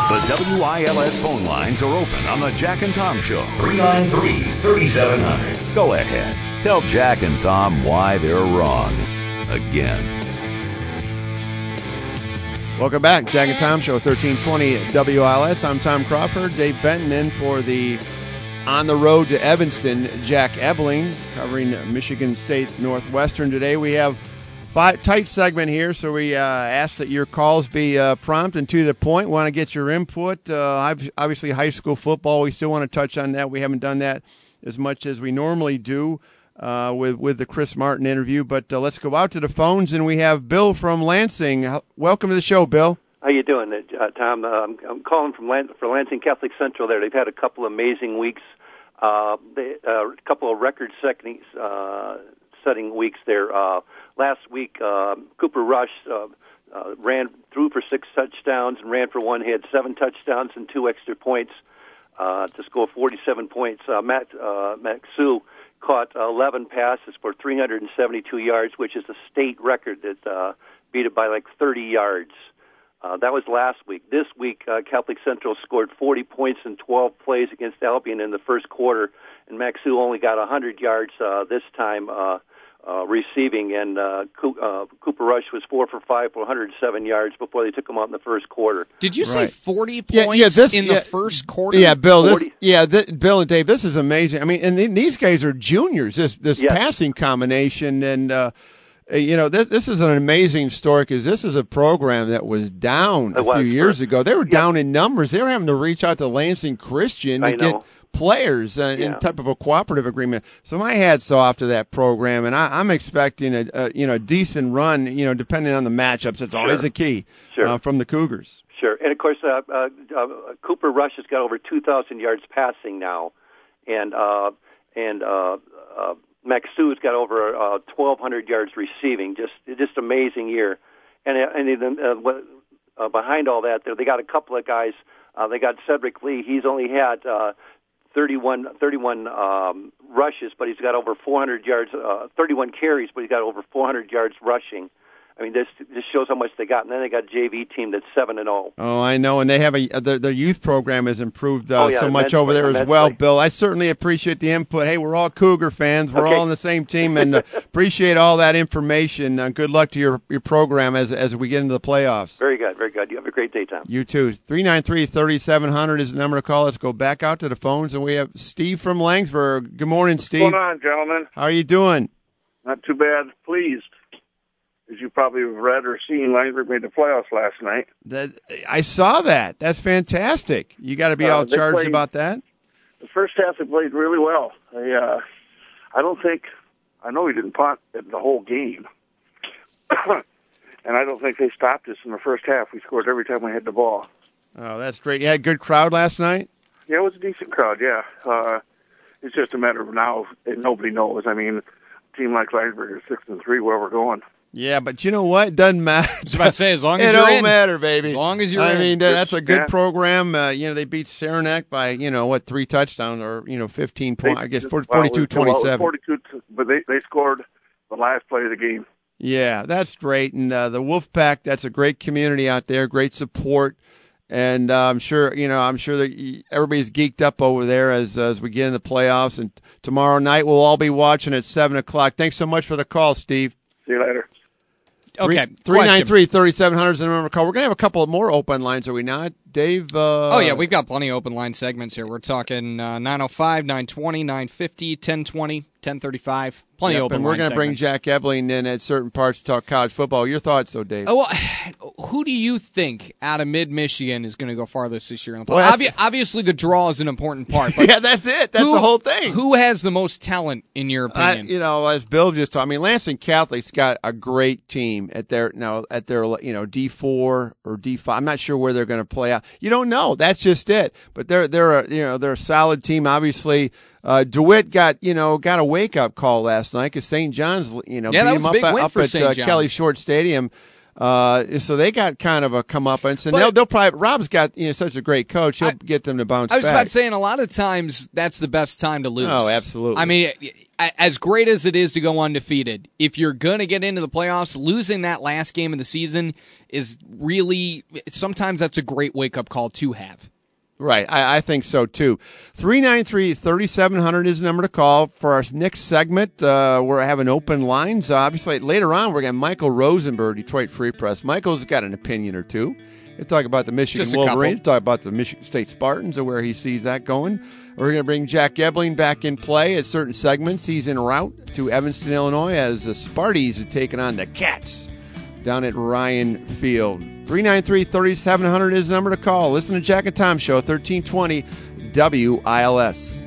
The WILS phone lines are open on the Jack and Tom Show. 393-3700. Go ahead. Tell Jack and Tom why they're wrong. Again. Welcome back. Jack and Tom Show, 1320 WILS. I'm Tom Crawford. Dave Benton in for the On the Road to Evanston, Jack Ebling, covering Michigan State Northwestern today. We have tight segment here, so we ask that your calls be prompt and to the point. Want to get your input. Obviously, high school football, we still want to touch on that. We haven't done that as much as we normally do with the Chris Martin interview. But let's go out to the phones, and we have Bill from Lansing. Welcome to the show, Bill. How you doing, Tom? I'm calling for Lansing Catholic Central there. They've had a couple amazing weeks, a couple of record-setting weeks there. Last week, Cooper Rush threw for 6 touchdowns and ran for 1. He had 7 touchdowns and 2 extra points to score 47 points. Matt Sue caught 11 passes for 372 yards, which is a state record that beat it by like 30 yards. That was last week. This week, Catholic Central scored 40 points in 12 plays against Albion in the first quarter, and Max Sue only got 100 yards this time receiving, and Cooper Rush was 4 for 5 for 107 yards before they took him out in the first quarter. Did you say 40 points in the first quarter? Yeah, Bill. Bill and Dave, this is amazing. I mean, and these guys are juniors. This passing combination, and this is an amazing story because this is a program that was down a few years ago. They were down in numbers. They were having to reach out to Lansing Christian to get players in type of a cooperative agreement. So my hat's off to that program, and I'm expecting a decent run. Depending on the matchups, it's always a key from the Cougars. Sure, and of course, Cooper Rush has got over 2,000 yards passing now, and Max Sue's got over 1,200 yards receiving. Just amazing year, and behind all that, they got a couple of guys. They got Cedric Lee. He's only had 31 rushes, but he's got over 400 yards, 31 carries, but he's got over 400 yards rushing. I mean, this shows how much they got. And then they got a JV team that's 7-0. Oh, I know, and they have their youth program has improved so much over there as well, Bill. I certainly appreciate the input. Hey, we're all Cougar fans. We're all on the same team, and appreciate all that information. Good luck to your program as we get into the playoffs. Very good, very good. You have a great day, Tom. You too. 393-3700 is the number to call. Let's go back out to the phones, and we have Steve from Langsburg. Good morning, Steve. What's going on, gentlemen? How are you doing? Not too bad. Pleased. As you probably have read or seen, Langsburg made the playoffs last night. I saw that. That's fantastic. You got to be all charged about that? The first half, they played really well. I know he didn't punt the whole game. And I don't think they stopped us in the first half. We scored every time we had the ball. Oh, that's great. You had a good crowd last night? Yeah, it was a decent crowd, yeah. It's just a matter of now, and nobody knows. I mean, a team like Langsburg is 6-3 where we're going. Yeah, but you know what? It doesn't matter. I was about to say, as long as you're in. It don't in. matter, baby. As long as you're in. I mean, that's a good program. They beat Saranac by, 3 touchdowns or, 15 points. I guess 42-27. 42, but they scored the last play of the game. Yeah, that's great. And the Wolfpack, that's a great community out there, great support. And I'm sure that everybody's geeked up over there as we get in the playoffs. And tomorrow night we'll all be watching at 7:00. Thanks so much for the call, Steve. See you later. Okay. 393-3700 is the number to call. We're going to have a couple of more open lines, are we not? Dave? We've got plenty of open line segments here. We're talking 905, 920, 950, 1020, 1035. Plenty of open and line we're going to bring Jack Ebling in at certain parts to talk college football. Your thoughts, though, Dave? Well, who do you think out of mid-Michigan is going to go farthest this year in the playoffs? Obviously, the draw is an important part. But yeah, that's it. That's the whole thing. Who has the most talent, in your opinion? As Bill just told me, Lansing Catholic's got a great team at their D4 or D5. I'm not sure where they're going to play out. You don't know. That's just it. But they're a solid team. Obviously, DeWitt got a wake up call last night because St. John's beat him up at Kelly Short Stadium. So they got kind of a comeuppance, and they'll probably. Rob's got such a great coach; he'll get them to bounce back. I was about to say, and a lot of times that's the best time to lose. Oh, absolutely. I mean, as great as it is to go undefeated, if you're going to get into the playoffs, losing that last game of the season is really, sometimes that's a great wake-up call to have. Right, I think so, too. 393-3700 is the number to call. For our next segment, we're having open lines. Obviously, later on, we're going to Michael Rosenberg, Detroit Free Press. Michael's got an opinion or two. He'll talk about the Michigan Wolverines, talk about the Michigan State Spartans and where he sees that going. We're going to bring Jack Ebling back in play at certain segments. He's en route to Evanston, Illinois, as the Sparties are taking on the Cats down at Ryan Field. 393-3700 is the number to call. Listen to Jack and Tom Show, 1320 WILS.